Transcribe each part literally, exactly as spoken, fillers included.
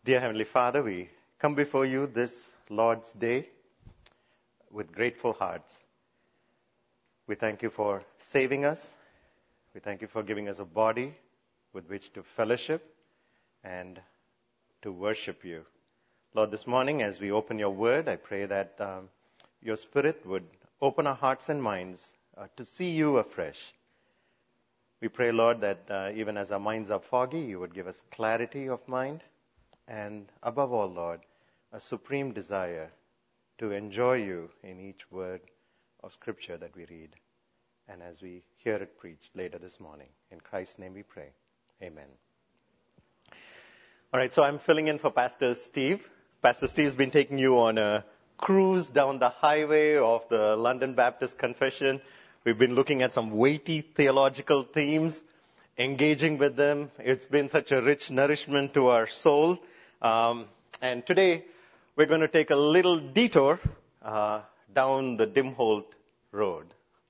Dear Heavenly Father, we come before you this Lord's Day with grateful hearts. We thank you for saving us. We thank you for giving us a body with which to fellowship and to worship you. Lord, this morning as we open your word, I pray that um, your Spirit would open our hearts and minds uh, to see you afresh. We pray, Lord, that uh, even as our minds are foggy, you would give us clarity of mind. And above all, Lord, a supreme desire to enjoy you in each word of Scripture that we read and as we hear it preached later this morning. In Christ's name we pray. Amen. All right, so I'm filling in for Pastor Steve. Pastor Steve's been taking you on a cruise down the highway of the London Baptist Confession. We've been looking at some weighty theological themes, engaging with them. It's been such a rich nourishment to our soul. Um, and today, we're going to take a little detour uh, down the Dimholt Road.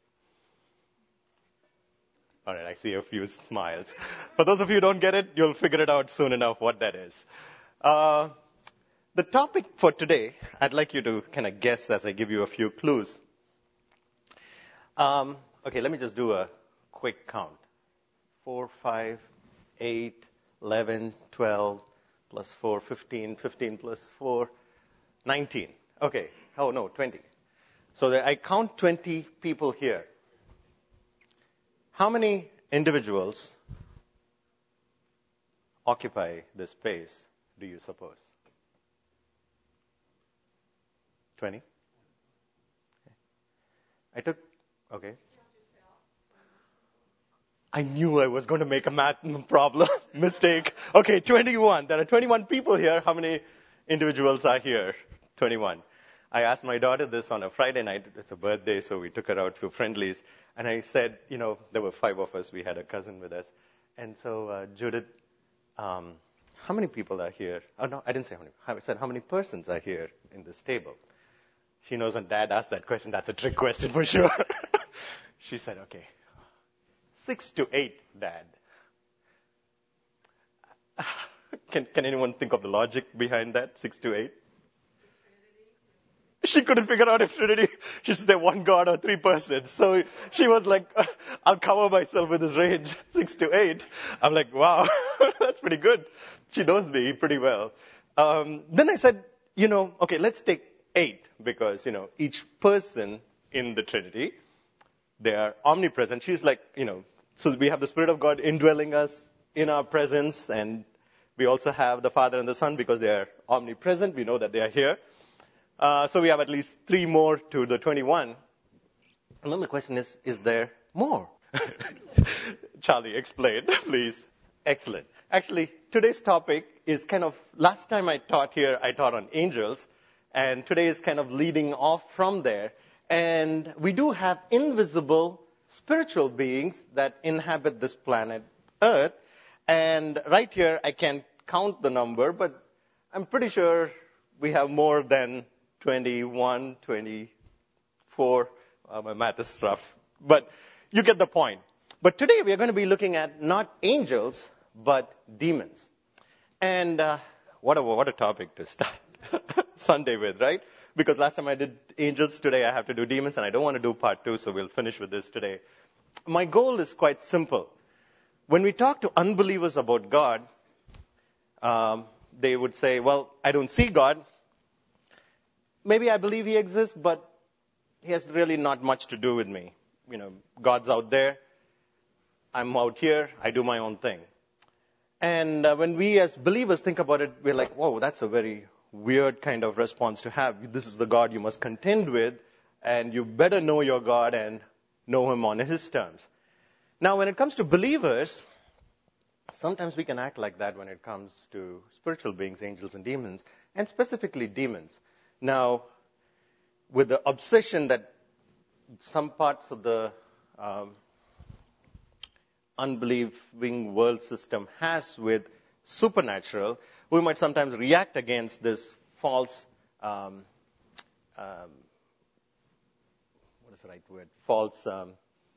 All right, I see a few smiles. For those of you who don't get it, you'll figure it out soon enough what that is. Uh, the topic for today, I'd like you to kind of guess as I give you a few clues. Um, okay, let me just do a quick count. Four, five, eight, eleven, twelve, plus four, fifteen, fifteen plus four, nineteen. Okay, oh no, twenty. So the, I count twenty people here. How many individuals occupy this space, do you suppose? twenty? I took, okay. I knew I was going to make a math problem, mistake. Okay, twenty-one. There are twenty-one people here. How many individuals are here? twenty-one. I asked my daughter this on a Friday night. It's a birthday, so we took her out to Friendlies. And I said, you know, there were five of us. We had a cousin with us. And so, uh, Judith, um, how many people are here? Oh, no, I didn't say how many. I said, how many persons are here in this table? She knows when Dad asked that question, that's a trick question for sure. She said, okay. Six to eight, Dad. Can can anyone think of the logic behind that? Six to eight? She couldn't figure out if Trinity, she said one God or three persons. So she was like, I'll cover myself with this range, six to eight. I'm like, wow, that's pretty good. She knows me pretty well. Um, then I said, you know, okay, let's take eight because, you know, each person in the Trinity, they are omnipresent. She's like, you know, so we have the Spirit of God indwelling us in our presence, and we also have the Father and the Son because they are omnipresent. We know that they are here. Uh, so we have at least three more to the twenty-one. And then the question is, is there more? Charlie, explain, please. Excellent. Actually, today's topic is kind of, last time I taught here, I taught on angels, and today is kind of leading off from there. And we do have invisible spiritual beings that inhabit this planet Earth. And right here, I can't count the number, but I'm pretty sure we have more than twenty-one, twenty-four. Uh, my math is rough. But you get the point. But today, we are going to be looking at not angels, but demons. And uh, what a, what a topic to start Sunday with, right? Because last time I did angels, today I have to do demons, and I don't want to do part two, so we'll finish with this today. My goal is quite simple. When we talk to unbelievers about God, um, they would say, well, I don't see God. Maybe I believe he exists, but he has really not much to do with me. You know, God's out there. I'm out here. I do my own thing. And uh, when we as believers think about it, we're like, whoa, that's a very weird kind of response to have. This is the God you must contend with, and you better know your God and know him on his terms. Now, when it comes to believers, sometimes we can act like that when it comes to spiritual beings, angels and demons, and specifically demons. Now, with the obsession that some parts of the um, unbelieving world system has with supernatural, we might sometimes react against this false, um, um, what is the right word? False um,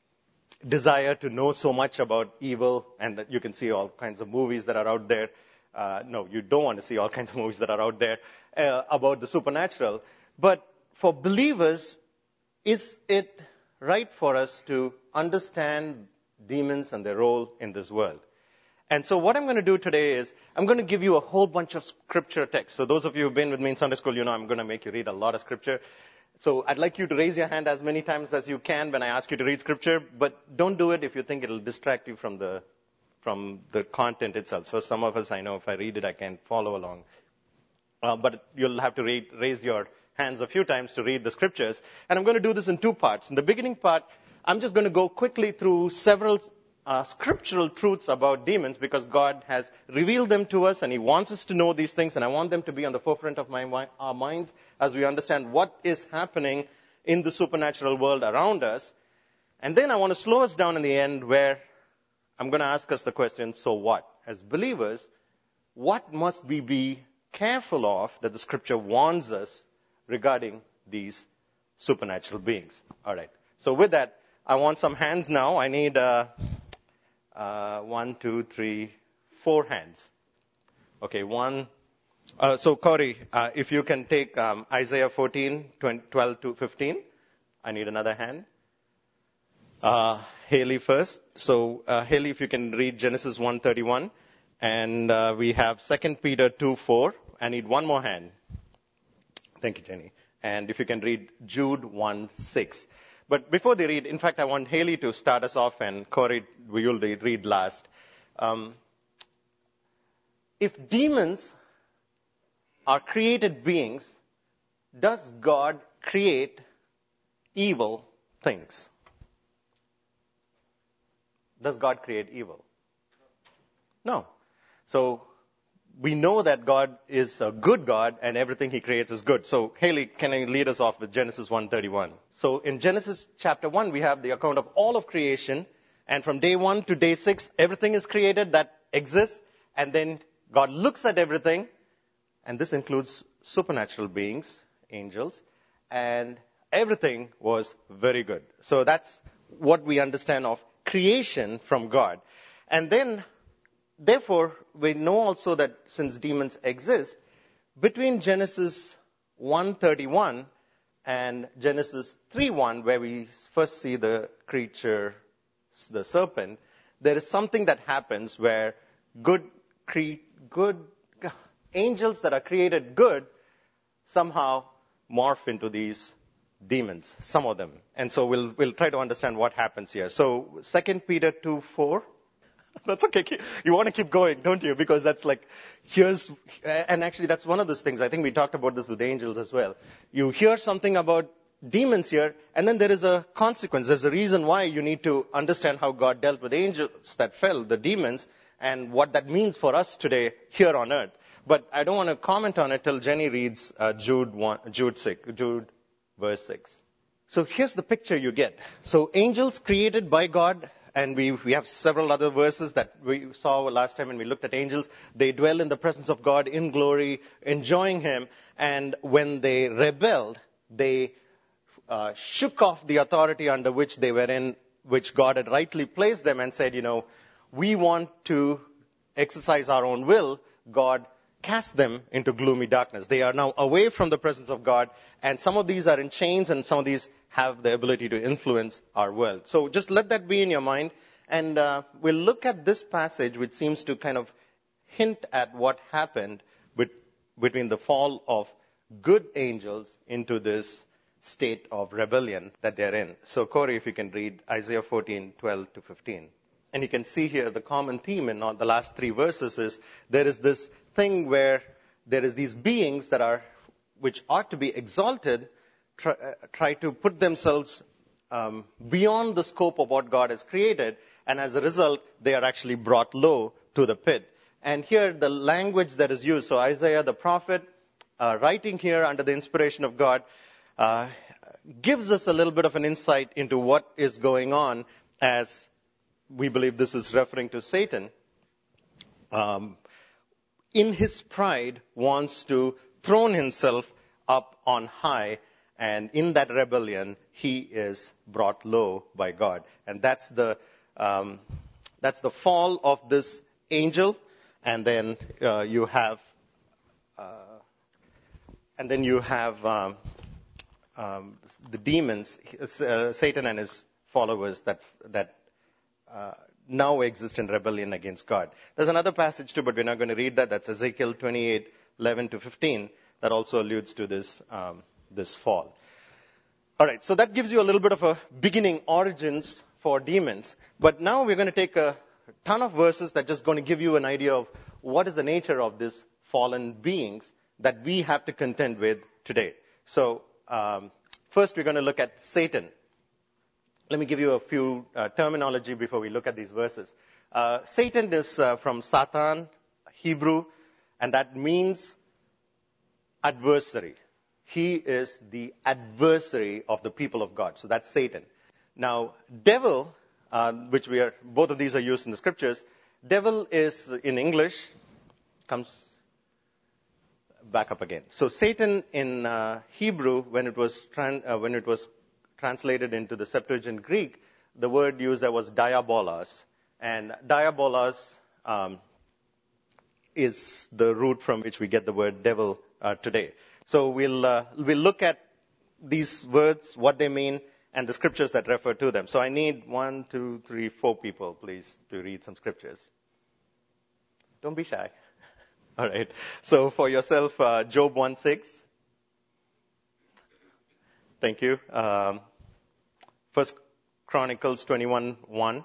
desire to know so much about evil, and that you can see all kinds of movies that are out there Uh, no, you don't want to see all kinds of movies that are out there uh, about the supernatural. But for believers, is it right for us to understand demons and their role in this world? And so what I'm going to do today is I'm going to give you a whole bunch of scripture texts. So those of you who've been with me in Sunday school, you know I'm going to make you read a lot of scripture. So I'd like you to raise your hand as many times as you can when I ask you to read scripture, but don't do it if you think it'll distract you from the from the content itself. So some of us, I know if I read it, I can follow along. Uh, but you'll have to read, raise your hands a few times to read the scriptures. And I'm going to do this in two parts. In the beginning part, I'm just going to go quickly through several uh, scriptural truths about demons because God has revealed them to us and He wants us to know these things. And I want them to be on the forefront of my, our minds as we understand what is happening in the supernatural world around us. And then I want to slow us down in the end where I'm going to ask us the question, so what? As believers, what must we be careful of that the scripture warns us regarding these supernatural beings? All right. So with that, I want some hands now. I need uh, uh, one, two, three, four hands. Okay, one. Uh, so Corey, uh, if you can take um, Isaiah fourteen, twelve to fifteen. I need another hand. Uh, Haley first. So, uh, Haley, if you can read Genesis one thirty-one. And uh, we have Second Peter two four. I need one more hand. Thank you, Jenny. And if you can read Jude one six. But before they read, in fact, I want Haley to start us off, and Corey, we will read last. Um, if demons are created beings, does God create evil things? Does God create evil? No. So we know that God is a good God and everything He creates is good. So Haley, can you lead us off with Genesis one thirty-one? So in Genesis chapter one, we have the account of all of creation. And from day one to day six, everything is created that exists. And then God looks at everything. And this includes supernatural beings, angels. And everything was very good. So that's what we understand of creation from God. And then, therefore, we know also that since demons exist, between Genesis one thirty-one and Genesis three one, where we first see the creature, the serpent, there is something that happens where good, cre- good angels that are created good somehow morph into these demons, some of them. And so we'll we'll try to understand what happens here. So Second Peter two four. That's okay. You want to keep going, don't you? Because that's like, here's, and actually that's one of those things. I think we talked about this with angels as well. You hear something about demons here, and then there is a consequence. There's a reason why you need to understand how God dealt with angels that fell, the demons, and what that means for us today here on earth. But I don't want to comment on it till Jenny reads uh, Jude one, Jude six, Jude verse six. So here's the picture you get. So angels created by God. And we we have several other verses that we saw last time when we looked at angels. They dwell in the presence of God in glory, enjoying Him. And when they rebelled, they uh, shook off the authority under which they were in, which God had rightly placed them, and said, you know, we want to exercise our own will. God cast them into gloomy darkness. They are now away from the presence of God. And some of these are in chains, and some of these have the ability to influence our world. So just let that be in your mind. And uh, we'll look at this passage, which seems to kind of hint at what happened with, between the fall of good angels into this state of rebellion that they're in. So Corey, if you can read Isaiah fourteen, twelve to fifteen. And you can see here the common theme in all the last three verses is there is this thing where there is these beings that are, which ought to be exalted, try, uh, try to put themselves um, beyond the scope of what God has created, and as a result, they are actually brought low to the pit. And here, the language that is used, so Isaiah the prophet, uh, writing here under the inspiration of God, uh, gives us a little bit of an insight into what is going on, as we believe this is referring to Satan. Um, in his pride, wants to throne himself up on high, and in that rebellion, he is brought low by God. And that's the um, that's the fall of this angel, and then uh, you have, uh, and then you have um, um, the demons, uh, Satan and his followers that that uh, now exist in rebellion against God. There's another passage too, but we're not going to read that. That's Ezekiel twenty-eight, eleven to fifteen, that also alludes to this um, this fall. All right, so that gives you a little bit of a beginning origins for demons. But now we're going to take a ton of verses that just going to give you an idea of what is the nature of these fallen beings that we have to contend with today. So um, first we're going to look at Satan. Let me give you a few uh, terminology before we look at these verses. Uh, Satan is uh, from Satan, Hebrew, and that means adversary. He is the adversary of the people of God. So that's Satan. Now, devil, uh, which we are, both of these are used in the scriptures. Devil is in English, comes back up again. So Satan in uh, Hebrew, when it was tran- uh, when it was translated into the Septuagint Greek, the word used there was diabolos, and diabolos um, is the root from which we get the word devil uh, today. So we'll uh, we'll look at these words, what they mean, and the scriptures that refer to them. So I need one, two, three, four people, please, to read some scriptures. Don't be shy. All right. So for yourself, uh, Job one six. Thank you. Um, First Chronicles twenty-one one.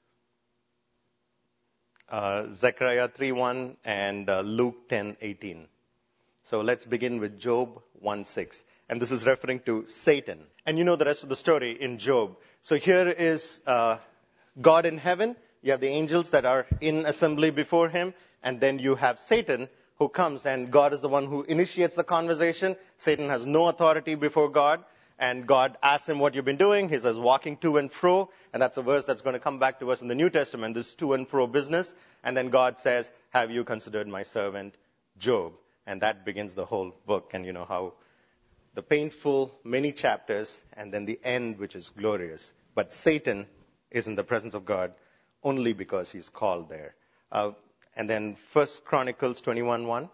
Uh, Zechariah three one and uh, Luke ten eighteen. So let's begin with Job one six. And this is referring to Satan. And you know the rest of the story in Job. So here is uh, God in heaven. You have the angels that are in assembly before him. And then you have Satan who comes, and God is the one who initiates the conversation. Satan has no authority before God. And God asks him, what you've been doing. He says, walking to and fro. And that's a verse that's going to come back to us in the New Testament, this to and fro business. And then God says, have you considered my servant Job? And that begins the whole book. And you know how the painful many chapters and then the end, which is glorious. But Satan is in the presence of God only because he's called there. Uh, and then First Chronicles twenty-one one.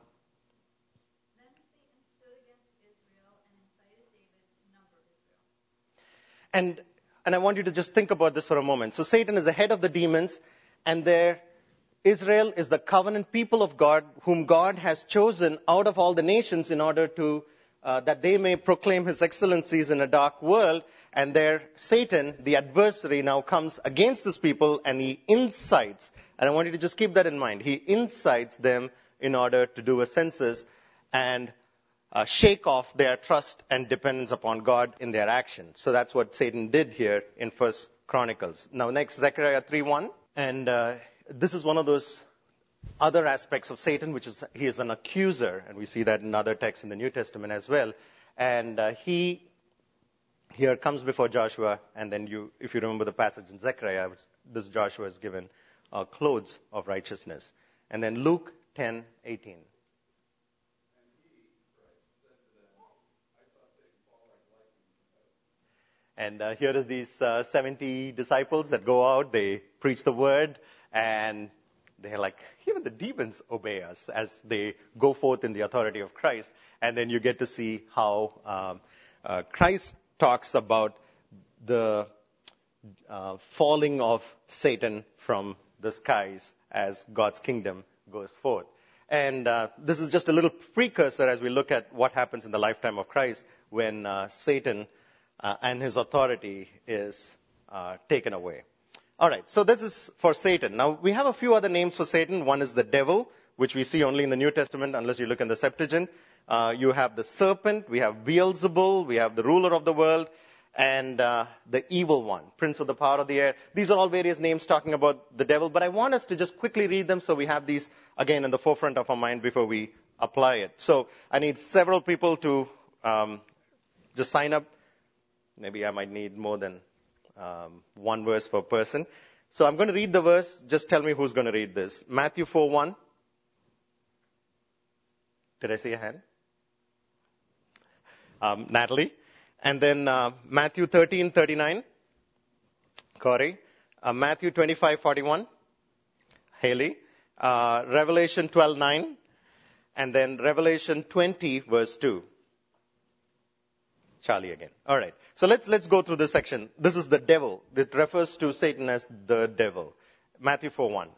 And and I want you to just think about this for a moment. So Satan is the head of the demons, and there Israel is the covenant people of God, whom God has chosen out of all the nations in order to uh, that they may proclaim his excellencies in a dark world. And there Satan, the adversary, now comes against this people, and he incites. And I want you to just keep that in mind. He incites them in order to do a census and Uh, shake off their trust and dependence upon God in their action. So that's what Satan did here in First Chronicles. Now next, Zechariah three one. And uh, this is one of those other aspects of Satan, which is he is an accuser. And we see that in other texts in the New Testament as well. And uh, he here comes before Joshua. And then you, if you remember the passage in Zechariah, this Joshua is given uh, clothes of righteousness. And then Luke ten eighteen. And uh, here is these uh, seventy disciples that go out, they preach the word, and they're like, even the demons obey us as they go forth in the authority of Christ. And then you get to see how um, uh, Christ talks about the uh, falling of Satan from the skies as God's kingdom goes forth. And uh, this is just a little precursor as we look at what happens in the lifetime of Christ when uh, Satan Uh, and his authority is uh, taken away. All right, so this is for Satan. Now, we have a few other names for Satan. One is the devil, which we see only in the New Testament, unless you look in the Septuagint. Uh, you have the serpent, we have Beelzebul, we have the ruler of the world, and uh, the evil one, prince of the power of the air. These are all various names talking about the devil, but I want us to just quickly read them so we have these, again, in the forefront of our mind before we apply it. So I need several people to um, just sign up. Maybe I might need more than um, one verse per person. So I'm going to read the verse. Just tell me who's going to read this. Matthew four one. Did I see a hand? Um, Natalie. And then uh, Matthew thirteen thirty-nine. Corey. Uh, Matthew twenty-five forty-one. Haley. uh, Revelation twelve nine, and then Revelation twenty, verse two. Charlie again. All right. So let's let's go through this section. This is the devil. It refers to Satan as the devil. Matthew four one.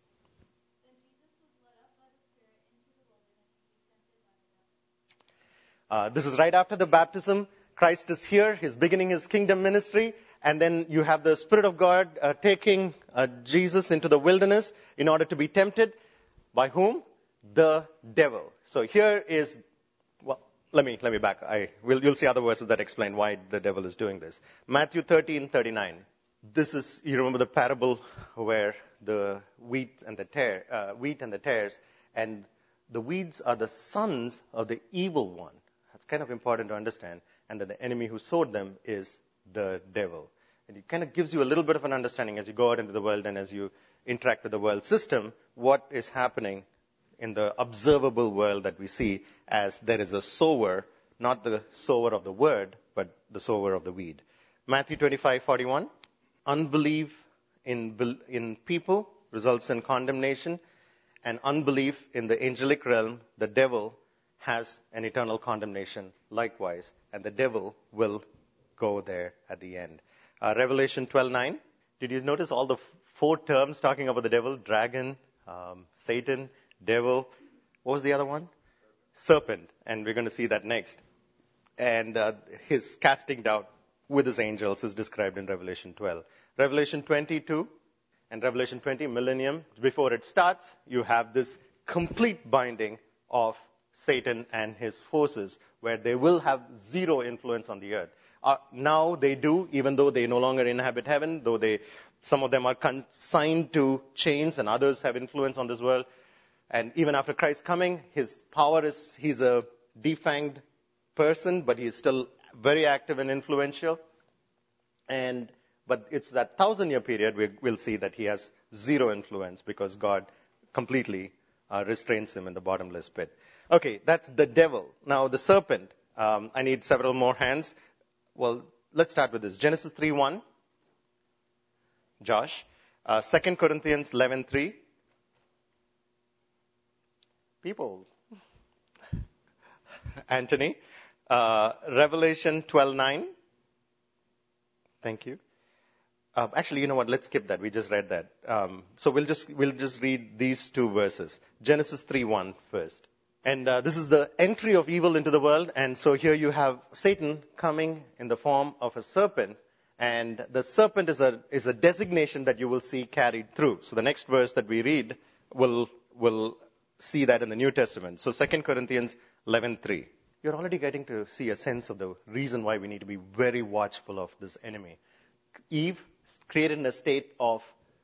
Uh, this is right after the baptism. Christ is here. He's beginning his kingdom ministry. And then you have the Spirit of God uh, taking uh, Jesus into the wilderness in order to be tempted. By whom? The devil. So here is, well, let me let me back. I will you'll see other verses that explain why the devil is doing this. Matthew thirteen thirty-nine. This is, you remember the parable where the wheat and the tare, uh, wheat and the tares, and the weeds are the sons of the evil one. That's kind of important to understand. And that the enemy who sowed them is the devil. And it kind of gives you a little bit of an understanding as you go out into the world and as you interact with the world system, what is happening in the observable world that we see as there is a sower, not the sower of the word, but the sower of the weed. Matthew twenty-five forty-one. Unbelief in, in people results in condemnation, and unbelief in the angelic realm, the devil, has an eternal condemnation likewise, and the devil will go there at the end. Uh, Revelation twelve nine. Did you notice all the f- four terms talking about the devil? Dragon, um, Satan, devil. What was the other one? Serpent. And we're going to see that next. And uh, his casting down with his angels is described in Revelation twelve. Revelation twenty-two and Revelation twenty, millennium. Before it starts, you have this complete binding of Satan and his forces, where they will have zero influence on the earth. Uh, now they do, even though they no longer inhabit heaven, though they, some of them are consigned to chains and others have influence on this world. And even after Christ's coming, his power is, he's a defanged person, but he is still very active and influential. And, but it's that thousand year period we, we'll see that he has zero influence because God completely uh, restrains him in the bottomless pit. Okay, that's the devil. Now the serpent, um, I need several more hands. Well, let's start with this. Genesis three one. Josh. Uh, Second Corinthians eleven three. People. Anthony. Uh, Revelation twelve nine. Thank you. Uh, actually, you know what? Let's skip that. We just read that. Um, so we'll just we'll just read these two verses. Genesis three one first. And uh, this is the entry of evil into the world. And so here you have Satan coming in the form of a serpent. And the serpent is a is a designation that you will see carried through. So the next verse that we read will will see that in the New Testament. So Second Corinthians eleven three. You're already getting to see a sense of the reason why we need to be very watchful of this enemy. Eve, created in a state of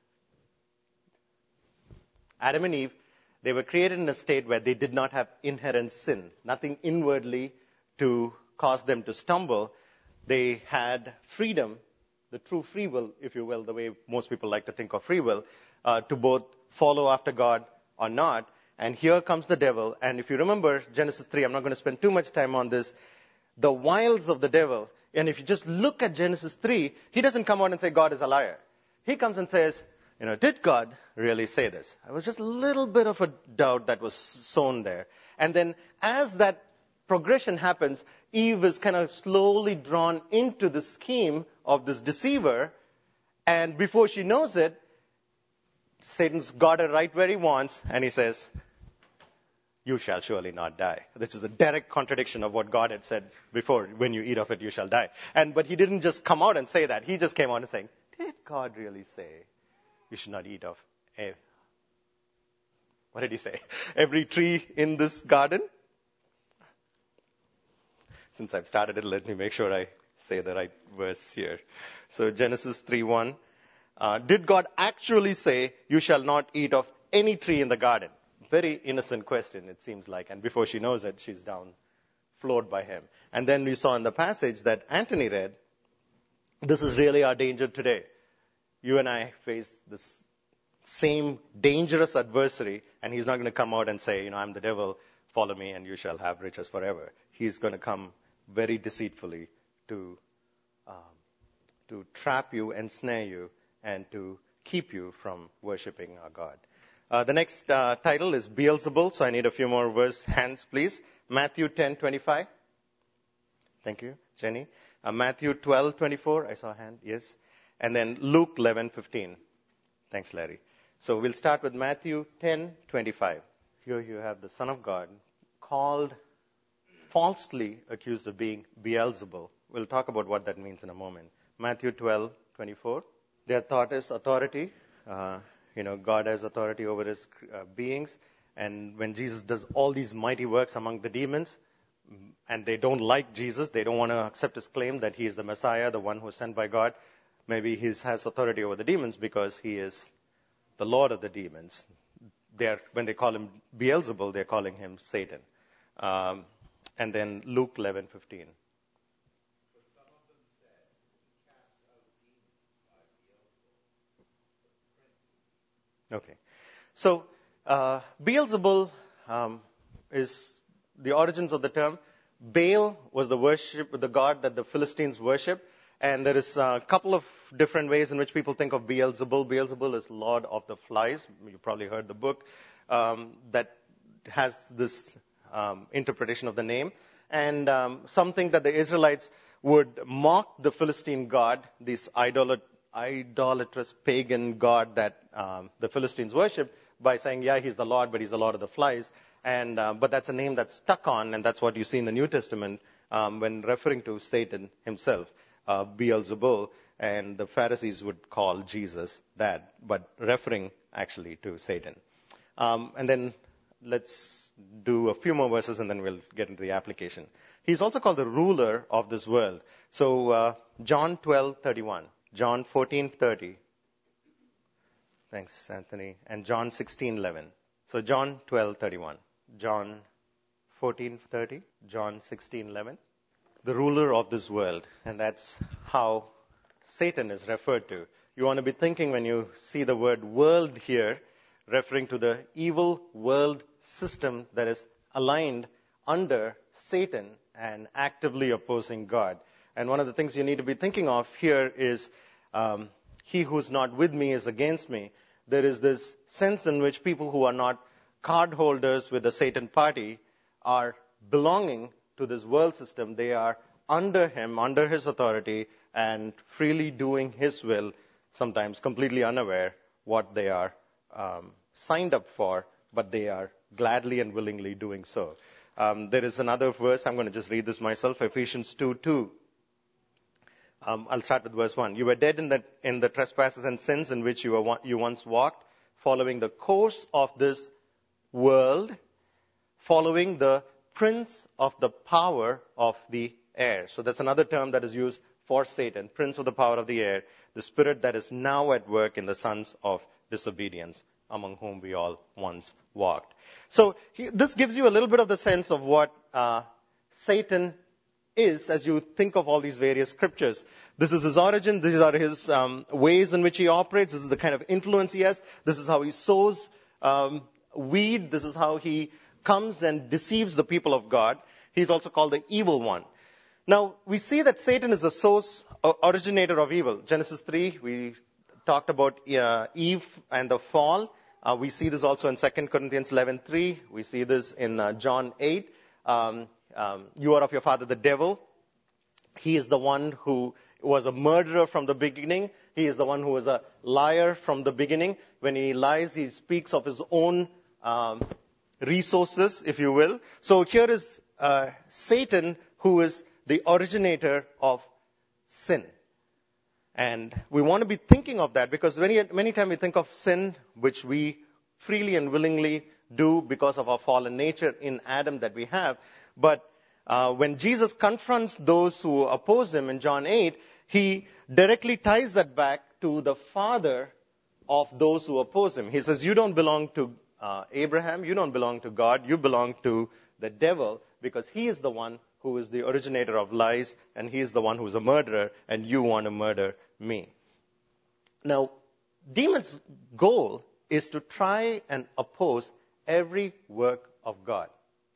Adam and Eve, they were created in a state where they did not have inherent sin, nothing inwardly to cause them to stumble. They had freedom, the true free will, if you will, the way most people like to think of free will, uh, to both follow after God or not. And here comes the devil. And if you remember Genesis three, I'm not going to spend too much time on this, the wiles of the devil. And if you just look at Genesis three, he doesn't come out and say God is a liar. He comes and says, you know, did God really say this? It was just a little bit of a doubt that was sown there. And then as that progression happens, Eve is kind of slowly drawn into the scheme of this deceiver. And before she knows it, Satan's got her right where he wants. And he says, you shall surely not die. This is a direct contradiction of what God had said before. When you eat of it, you shall die. And but he didn't just come out and say that. He just came out and saying, did God really say you should not eat of a, what did he say? Every tree in this garden? Since I've started it, let me make sure I say the right verse here. So Genesis three one. Uh, did God actually say, you shall not eat of any tree in the garden? Very innocent question, it seems like. And before she knows it, she's down, floored by him. And then we saw in the passage that Anthony read, this is really our danger today. You and I face this same dangerous adversary, and he's not going to come out and say, you know, I'm the devil, follow me and you shall have riches forever. He's going to come very deceitfully to um, to trap you, ensnare you, and to keep you from worshiping our God. Uh, the next uh, title is Beelzebul, so I need a few more verse hands, please. Matthew ten twenty-five. Thank you, Jenny. Uh, Matthew twelve twenty-four. I saw a hand. Yes. And then Luke eleven fifteen. Thanks, Larry. So we'll start with Matthew ten twenty-five. Here you have the Son of God called, falsely accused of being Beelzebul. We'll talk about what that means in a moment. Matthew twelve twenty-four. Their thought is authority. Uh, you know, God has authority over his uh, beings. And when Jesus does all these mighty works among the demons, and they don't like Jesus, they don't want to accept his claim that he is the Messiah, the one who is sent by God, maybe he has authority over the demons because he is the Lord of the demons. They're, when they call him Beelzebul, they're calling him Satan. Um, and then Luke eleven fifteen. Okay. So, uh, Beelzebul um, is the origins of the term. Baal was the worship, the god that the Philistines worship. And there is a couple of different ways in which people think of Beelzebul. Beelzebul is Lord of the Flies. You probably heard the book um, that has this um, interpretation of the name. And um, something that the Israelites would mock the Philistine god, this idolat- idolatrous pagan god that um, the Philistines worship, by saying, yeah, he's the Lord, but he's the Lord of the Flies. And uh, but that's a name that's stuck on, and that's what you see in the New Testament um, when referring to Satan himself. Uh, Beelzebul, and the Pharisees would call Jesus that, but referring actually to Satan. Um, and then let's do a few more verses and then we'll get into the application. He's also called the ruler of this world. So uh, John twelve thirty-one, John fourteen thirty. Thanks, Anthony. And John sixteen eleven. So John twelve thirty-one, John fourteen thirty, John sixteen eleven. The ruler of this world, and that's how Satan is referred to. You want to be thinking when you see the word world here, referring to the evil world system that is aligned under Satan and actively opposing God. And one of the things you need to be thinking of here is, um, he who's not with me is against me. There is this sense in which people who are not card holders with the Satan party are belonging to this world system. They are under him, under his authority, and freely doing his will, sometimes completely unaware what they are um, signed up for, but they are gladly and willingly doing so. Um, there is another verse, I'm going to just read this myself, Ephesians two two. Um, I'll start with verse one. You were dead in the, in the trespasses and sins in which you, were, you once walked, following the course of this world, following the prince of the power of the air. So that's another term that is used for Satan, prince of the power of the air, the spirit that is now at work in the sons of disobedience, among whom we all once walked. So he, this gives you a little bit of the sense of what uh, Satan is as you think of all these various scriptures. This is his origin. These are his um, ways in which he operates. This is the kind of influence he has. This is how he sows um, weed. This is how he comes and deceives the people of God. He's also called the evil one. Now, we see that Satan is the source, uh, originator of evil. Genesis three, we talked about uh, Eve and the fall. Uh, we see this also in Second Corinthians eleven three. We see this in uh, John eight. Um, um, you are of your father, the devil. He is the one who was a murderer from the beginning. He is the one who was a liar from the beginning. When he lies, he speaks of his own um, resources, if you will. So here is uh, Satan, who is the originator of sin. And we want to be thinking of that because many, many times we think of sin, which we freely and willingly do because of our fallen nature in Adam that we have. But uh, when Jesus confronts those who oppose him in John eight, he directly ties that back to the father of those who oppose him. He says, you don't belong to uh, Abraham, you don't belong to God, you belong to the devil, because he is the one who is the originator of lies, and he is the one who is a murderer, and you want to murder me. Now, demons' goal is to try and oppose every work of God.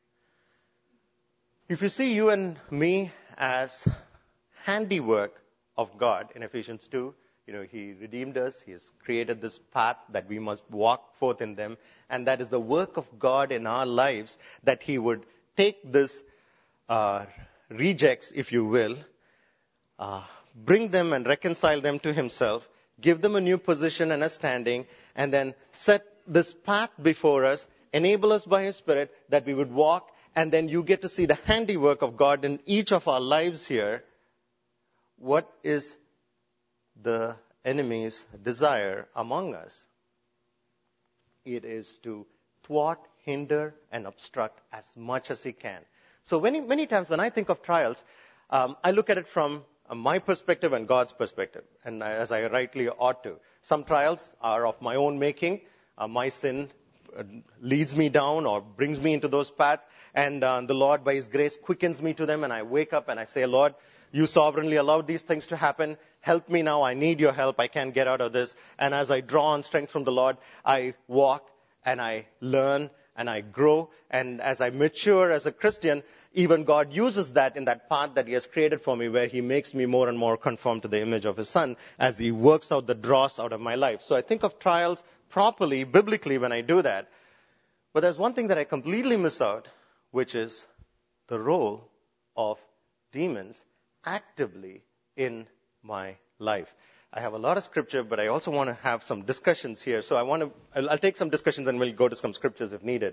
If you see you and me as handiwork of God in Ephesians two, You know, He redeemed us. He has created this path that we must walk forth in them. And that is the work of God in our lives, that He would take this uh, rejects, if you will, uh, bring them and reconcile them to Himself, give them a new position and a standing, and then set this path before us, enable us by His Spirit that we would walk, and then you get to see the handiwork of God in each of our lives here. What is the enemy's desire among us? It is to thwart, hinder, and obstruct as much as he can. So many, many times when I think of trials, um, I look at it from uh, my perspective and God's perspective, and as I rightly ought to. Some trials are of my own making. Uh, my sin uh, leads me down or brings me into those paths, and uh, the Lord, by His grace, quickens me to them, and I wake up and I say, Lord, You sovereignly allowed these things to happen. Help me now. I need Your help. I can't get out of this. And as I draw on strength from the Lord, I walk and I learn and I grow. And as I mature as a Christian, even God uses that in that path that He has created for me, where He makes me more and more conformed to the image of His Son as He works out the dross out of my life. So I think of trials properly, biblically, when I do that. But there's one thing that I completely miss out, which is the role of demons actively in my life. I have a lot of scripture, but I also want to have some discussions here. So I want to, I'll, I'll take some discussions and we'll go to some scriptures if needed.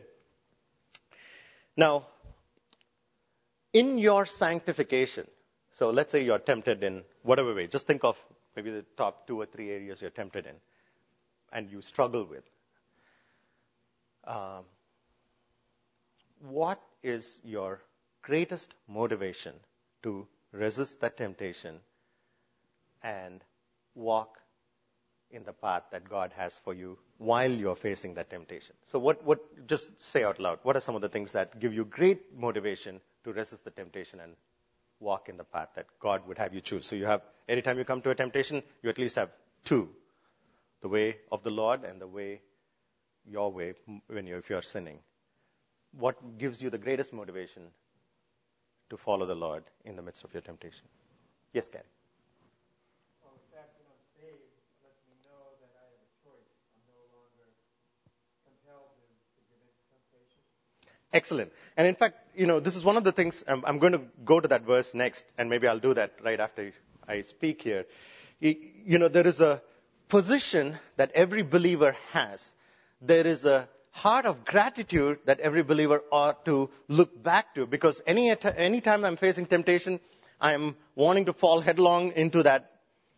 Now, in your sanctification, so let's say you're tempted in whatever way. Just think of maybe the top two or three areas you're tempted in and you struggle with. Um, what is your greatest motivation to resist that temptation and walk in the path that God has for you while you're facing that temptation? So what, what, just say out loud, what are some of the things that give you great motivation to resist the temptation and walk in the path that God would have you choose? So you have, anytime you come to a temptation, you at least have two: the way of the Lord and the way, your way, when you if you're sinning. What gives you the greatest motivation to follow the Lord in the midst of your temptation? Yes, Gary. Well, the fact that I'm saved lets me know that I have a choice. I'm no longer compelled to, to give in to temptation. Excellent. And in fact, you know, this is one of the things, I'm, I'm going to go to that verse next, and maybe I'll do that right after I speak here. You, you know, there is a position that every believer has. There is a heart of gratitude that every believer ought to look back to, because any any time I'm facing temptation, I'm wanting to fall headlong into that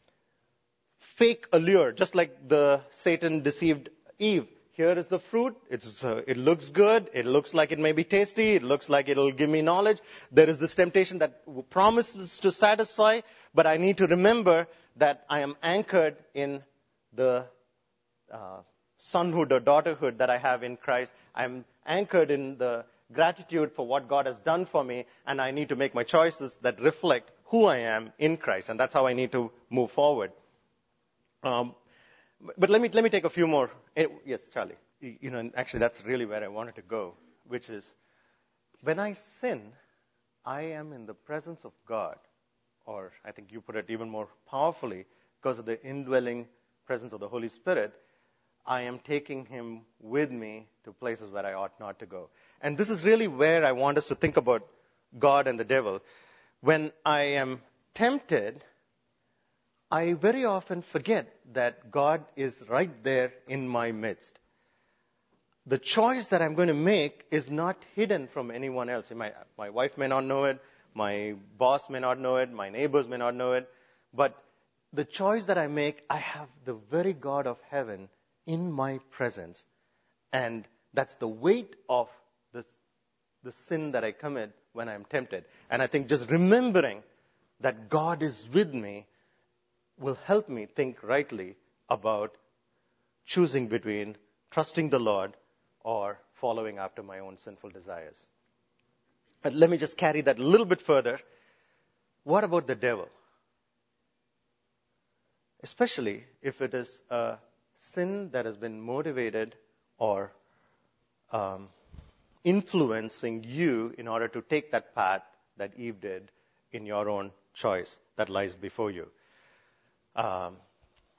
fake allure, just like the Satan deceived Eve. Here is the fruit. It's uh, it looks good. It looks like it may be tasty. It looks like it'll give me knowledge. There is this temptation that promises to satisfy, but I need to remember that I am anchored in the uh, sonhood or daughterhood that I have in Christ. I'm anchored in the gratitude for what God has done for me, and I need to make my choices that reflect who I am in Christ, and that's how I need to move forward. Um, but let me let me take a few more. Yes, Charlie. You know, actually, that's really where I wanted to go, which is when I sin, I am in the presence of God, or I think you put it even more powerfully, because of the indwelling presence of the Holy Spirit. I am taking Him with me to places where I ought not to go. And this is really where I want us to think about God and the devil. When I am tempted, I very often forget that God is right there in my midst. The choice that I'm going to make is not hidden from anyone else. My, my wife may not know it, my boss may not know it, my neighbors may not know it, but the choice that I make, I have the very God of heaven in my presence. And that's the weight of the, the sin that I commit when I'm tempted. And I think just remembering that God is with me will help me think rightly about choosing between trusting the Lord or following after my own sinful desires. But let me just carry that a little bit further. What about the devil? Especially if it is a sin that has been motivated or um, influencing you in order to take that path that Eve did in your own choice that lies before you. Um,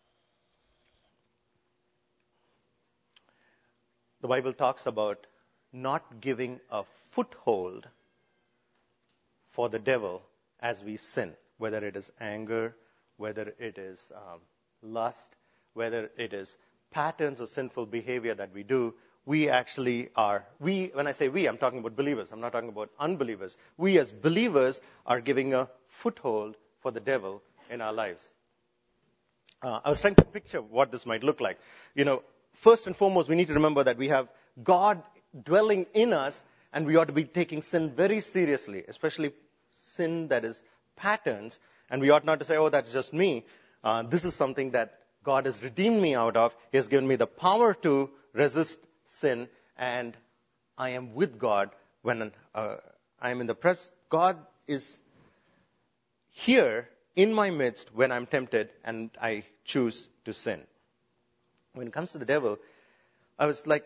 the Bible talks about not giving a foothold for the devil as we sin, whether it is anger, whether it is um, lust, whether it is patterns of sinful behavior that we do. We actually are, we, when I say we, I'm talking about believers. I'm not talking about unbelievers. We as believers are giving a foothold for the devil in our lives. Uh, I was trying to picture what this might look like. You know, first and foremost, we need to remember that we have God dwelling in us, and we ought to be taking sin very seriously, especially sin that is patterns. And we ought not to say, oh, that's just me. Uh, this is something that God has redeemed me out of. He has given me the power to resist sin, and I am with God when uh, I am in the presence. God is here in my midst when I'm tempted and I choose to sin. When it comes to the devil, I was like,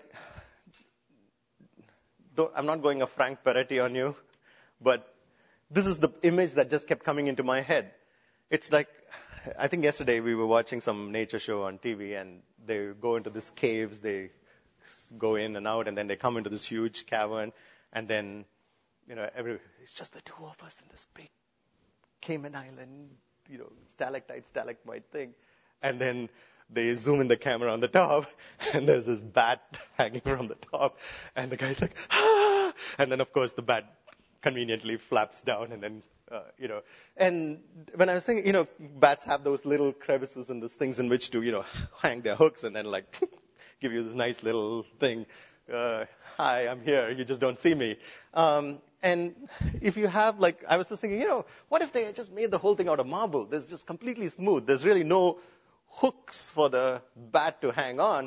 I'm not going a Frank Peretti on you, but this is the image that just kept coming into my head. It's like, I think yesterday we were watching some nature show on T V, and they go into these caves, they go in and out, and then they come into this huge cavern, and then, you know, every, it's just the two of us in this big Cayman Island, you know, stalactite, stalagmite thing. And then they zoom in the camera on the top, and there's this bat hanging from the top, and the guy's like, ah! And then, of course, the bat conveniently flaps down, and then, uh, you know, and when I was thinking, you know, bats have those little crevices and those things in which to, you know, hang their hooks and then, like, give you this nice little thing. Uh, hi, I'm here. You just don't see me. Um, and if you have, like, I was just thinking, you know, what if they had just made the whole thing out of marble? There's just completely smooth. There's really no hooks for the bat to hang on.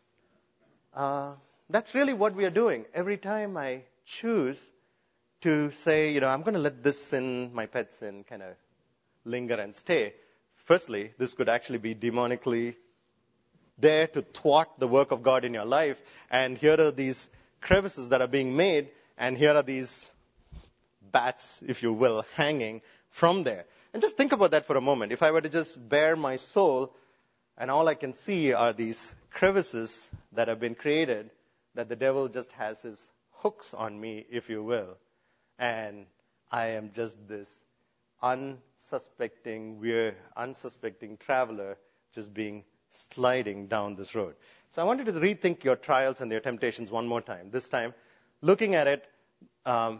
Uh, that's really what we are doing. Every time I choose to say, you know, I'm going to let this sin, my pet sin, kind of linger and stay. Firstly, this could actually be demonically there to thwart the work of God in your life. And here are these crevices that are being made, and here are these bats, if you will, hanging from there. And just think about that for a moment. If I were to just bare my soul, and all I can see are these crevices that have been created, that the devil just has his hooks on me, if you will. And I am just this unsuspecting, weird, unsuspecting traveler just being sliding down this road. So I wanted to rethink your trials and your temptations one more time. This time, looking at it um,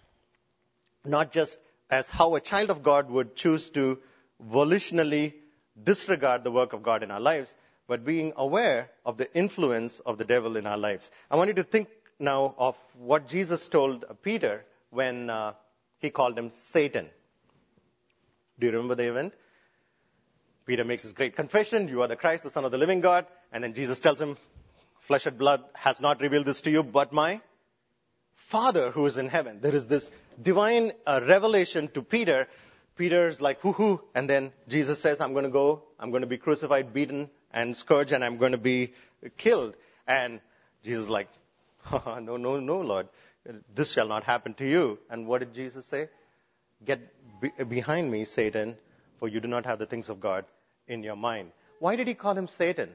not just as how a child of God would choose to volitionally disregard the work of God in our lives, but being aware of the influence of the devil in our lives. I want you to think now of what Jesus told Peter when uh, he called him Satan. Do you remember the event? Peter makes his great confession, you are the Christ, the Son of the living God. And then Jesus tells him, flesh and blood has not revealed this to you, but my Father who is in heaven. There is this divine uh, revelation to Peter. Peter's like, hoo hoo. And then Jesus says, I'm going to go, I'm going to be crucified, beaten, and scourged, and I'm going to be killed. And Jesus is like, no, no, no, Lord. This shall not happen to you. And what did Jesus say? Get be- behind me, Satan, for you do not have the things of God in your mind. Why did he call him Satan?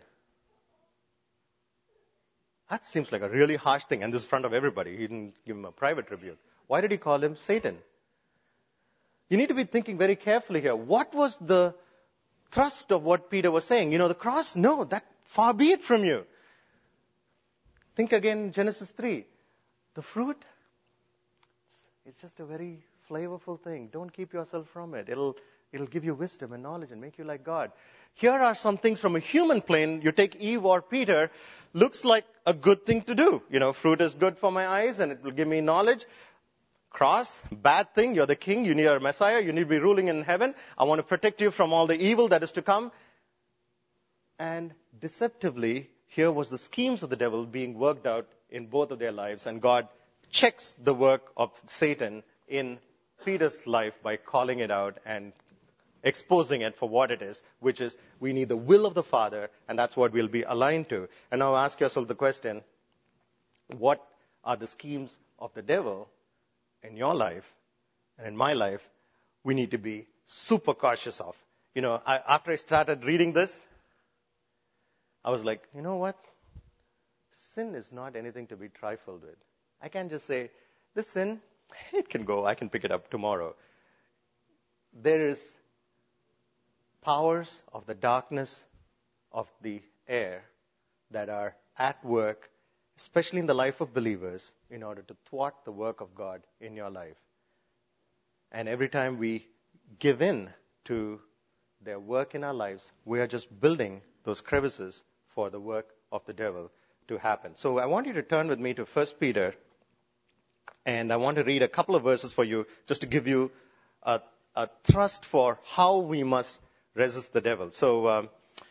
That seems like a really harsh thing. And this is in front of everybody. He didn't give him a private rebuke. Why did he call him Satan? You need to be thinking very carefully here. What was the thrust of what Peter was saying? You know, the cross? No, that far be it from you. Think again, Genesis three. The fruit, it's just a very flavorful thing. Don't keep yourself from it. It'll it'll give you wisdom and knowledge and make you like God. Here are some things from a human plane. You take Eve or Peter, looks like a good thing to do. You know, fruit is good for my eyes and it will give me knowledge. Cross, bad thing. You're the king. You need a Messiah. You need to be ruling in heaven. I want to protect you from all the evil that is to come. And deceptively, here was the schemes of the devil being worked out in both of their lives. And God checks the work of Satan in Peter's life by calling it out and exposing it for what it is, which is we need the will of the Father, and that's what we'll be aligned to. And now ask yourself the question, what are the schemes of the devil in your life and in my life we need to be super cautious of? You know, I, after I started reading this, I was like, you know what? sin is not anything to be trifled with. I can't just say, this sin, it can go, I can pick it up tomorrow. There is powers of the darkness of the air that are at work, especially in the life of believers, in order to thwart the work of God in your life. And every time we give in to their work in our lives, we are just building those crevices for the work of the devil to happen. So I want you to turn with me to First Peter, and I want to read a couple of verses for you just to give you a, a thrust for how we must resist the devil. So um,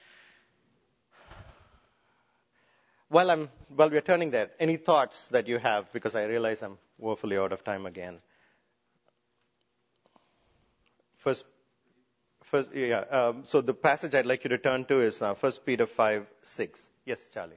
while I'm while we're turning there, any thoughts that you have? Because I realize I'm woefully out of time again. First, first, yeah. Um, so the passage I'd like you to turn to is uh, First Peter five six. Yes, Charlie.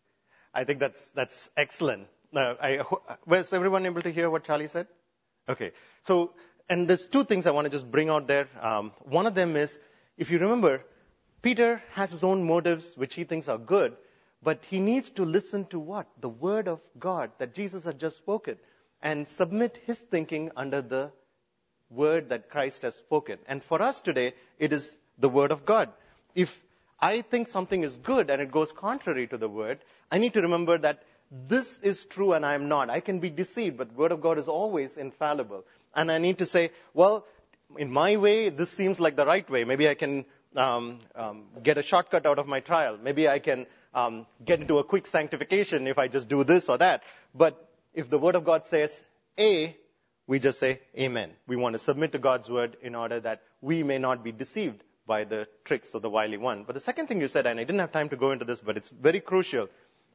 I think that's that's excellent. Uh, I, was everyone able to hear what Charlie said? Okay. So, and there's two things I want to just bring out there. Um, one of them is, if you remember, Peter has his own motives which he thinks are good, but he needs to listen to what? The word of God that Jesus had just spoken, and submit his thinking under the word that Christ has spoken. And for us today, it is the word of God. If I think something is good and it goes contrary to the word, I need to remember that this is true and I am not. I can be deceived, but the word of God is always infallible. And I need to say, well, in my way, this seems like the right way. Maybe I can um, um, get a shortcut out of my trial. Maybe I can um, get into a quick sanctification if I just do this or that. But if the word of God says A, we just say amen. We want to submit to God's word in order that we may not be deceived by the tricks of the wily one. But the second thing you said, and I didn't have time to go into this, but it's very crucial.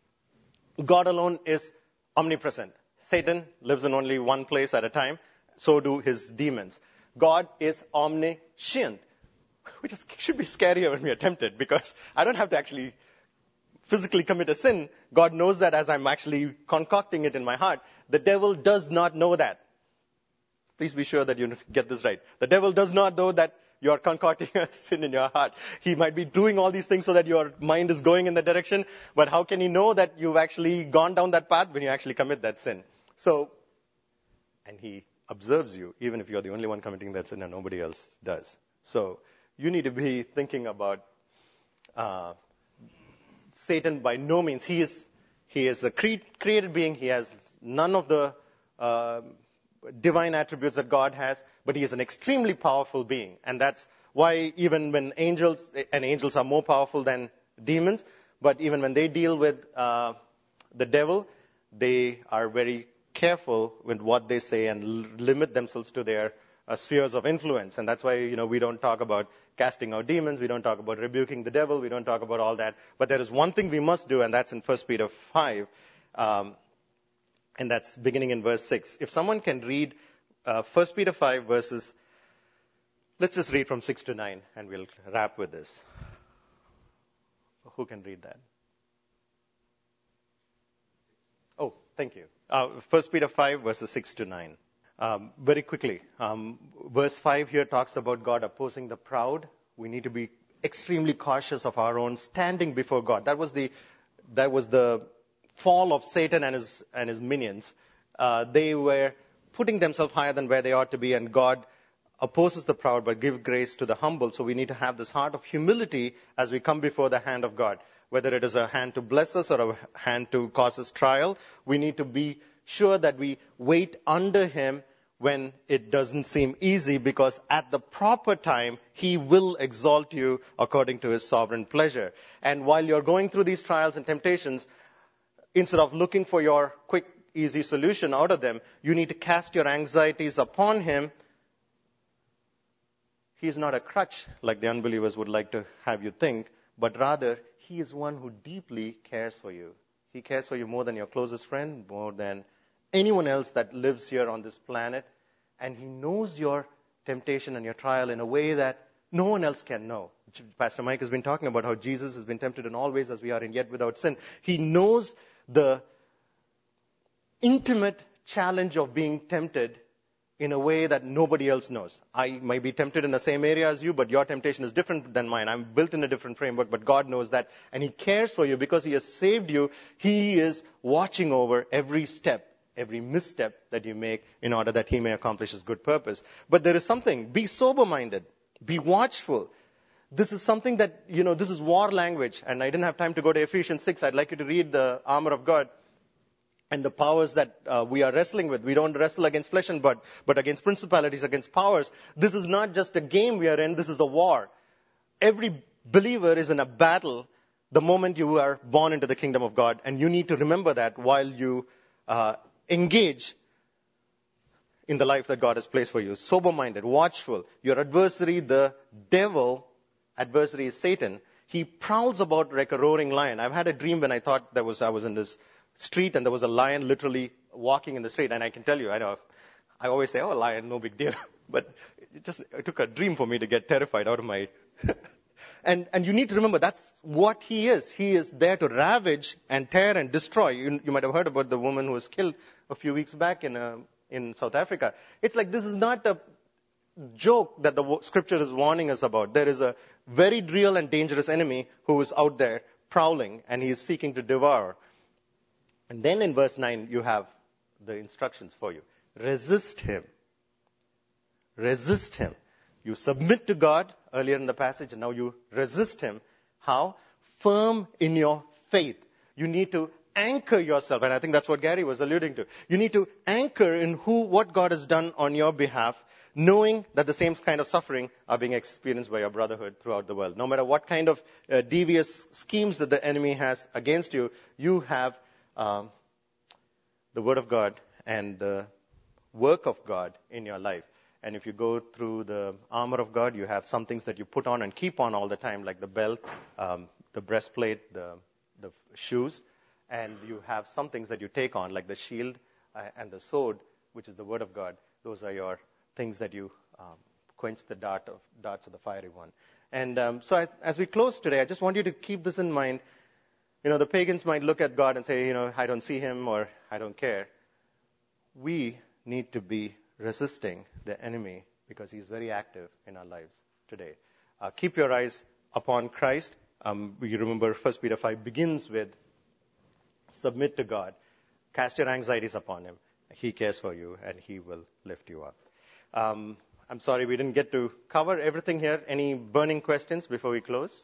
God alone is omnipresent. Satan lives in only one place at a time. So do his demons. God is omniscient, which is, should be scarier when we are tempted, because I don't have to actually physically commit a sin. God knows that as I'm actually concocting it in my heart. The devil does not know that. Please be sure that you get this right. The devil does not know that you are concocting a sin in your heart. He might be doing all these things so that your mind is going in that direction, but how can he know that you've actually gone down that path when you actually commit that sin? So, and he observes you, even if you're the only one committing that sin and nobody else does. So, you need to be thinking about uh, Satan. By no means. He is he is a cre- created being. He has none of the uh, divine attributes that God has, but he is an extremely powerful being. And that's why even when angels, and angels are more powerful than demons, but even when they deal with uh, the devil, they are very careful with what they say and l- limit themselves to their uh, spheres of influence. And that's why, you know, we don't talk about casting out demons, we don't talk about rebuking the devil, we don't talk about all that. But there is one thing we must do, and that's in First Peter five, um, and that's beginning in verse six. If someone can read uh, First Peter five verses, let's just read from six to nine, and we'll wrap with this. Who can read that? Oh, thank you. Uh, First Peter five verses six to nine. Um, very quickly, um, verse five here talks about God opposing the proud. We need to be extremely cautious of our own standing before God. That was the that was the fall of Satan and his and his minions. Uh, they were putting themselves higher than where they ought to be, and God opposes the proud but gives grace to the humble. So we need to have this heart of humility as we come before the hand of God. Whether it is a hand to bless us or a hand to cause us trial, we need to be sure that we wait under him when it doesn't seem easy, because at the proper time, he will exalt you according to his sovereign pleasure. And while you're going through these trials and temptations, instead of looking for your quick, easy solution out of them, you need to cast your anxieties upon him. He is not a crutch like the unbelievers would like to have you think, but rather, he is one who deeply cares for you. He cares for you more than your closest friend, more than anyone else that lives here on this planet. And he knows your temptation and your trial in a way that no one else can know. Pastor Mike has been talking about how Jesus has been tempted in all ways as we are, and yet without sin. He knows the intimate challenge of being tempted in a way that nobody else knows. I might be tempted in the same area as you, but your temptation is different than mine. I'm built in a different framework, but God knows that. And He cares for you because He has saved you. He is watching over every step, every misstep that you make in order that He may accomplish His good purpose. But there is something. Be sober-minded. Be watchful. This is something that, you know, this is war language. And I didn't have time to go to Ephesians six. I'd like you to read the armor of God. And the powers that uh, we are wrestling with. We don't wrestle against flesh and blood, but against principalities, against powers. This is not just a game we are in, this is a war. Every believer is in a battle the moment you are born into the kingdom of God. And you need to remember that while you uh, engage in the life that God has placed for you. Sober-minded, watchful. Your adversary, the devil, adversary is Satan. He prowls about like a roaring lion. I've had a dream when I thought there was I was in this street and there was a lion literally walking in the street. And I can tell you, I know, I always say, oh, a lion, no big deal. But it just it took a dream for me to get terrified out of my... and and you need to remember, that's what he is. He is there to ravage and tear and destroy. You, you might have heard about the woman who was killed a few weeks back in uh, in South Africa. It's like this is not a joke that the scripture is warning us about. There is a very real and dangerous enemy who is out there prowling and he is seeking to devour. And then in verse nine, you have the instructions for you. Resist him. Resist him. You submit to God earlier in the passage, and now you resist him. How? Firm in your faith. You need to anchor yourself, and I think that's what Gary was alluding to. You need to anchor in who, what God has done on your behalf, knowing that the same kind of suffering are being experienced by your brotherhood throughout the world. No matter what kind of uh, devious schemes that the enemy has against you, you have Um, the Word of God and the work of God in your life. And if you go through the armor of God, you have some things that you put on and keep on all the time, like the belt, um, the breastplate, the, the shoes. And you have some things that you take on, like the shield uh, and the sword, which is the Word of God. Those are your things that you um, quench the dart of, darts of the fiery one. And um, so I, as we close today, I just want you to keep this in mind. You know, the pagans might look at God and say, you know, I don't see him or I don't care. We need to be resisting the enemy because he's very active in our lives today. Uh, keep your eyes upon Christ. Um, you remember First Peter five begins with submit to God. Cast your anxieties upon him. He cares for you and he will lift you up. Um, I'm sorry we didn't get to cover everything here. Any burning questions before we close?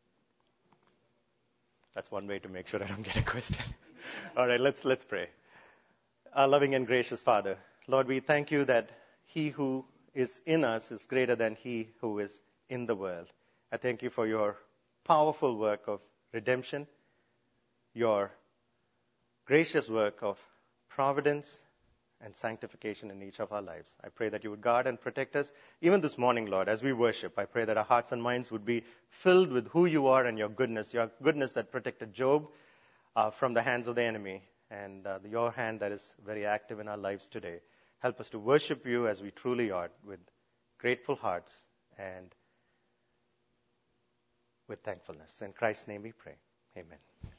That's one way to make sure I don't get a question. All right, let's let's pray. Our loving and gracious Father, Lord, we thank you that he who is in us is greater than he who is in the world. I thank you for your powerful work of redemption, your gracious work of providence and sanctification in each of our lives. I pray that you would guard and protect us. Even this morning, Lord, as we worship, I pray that our hearts and minds would be filled with who you are and your goodness, your goodness that protected Job uh, from the hands of the enemy, and uh, your hand that is very active in our lives today. Help us to worship you as we truly are, with grateful hearts and with thankfulness. In Christ's name we pray. Amen.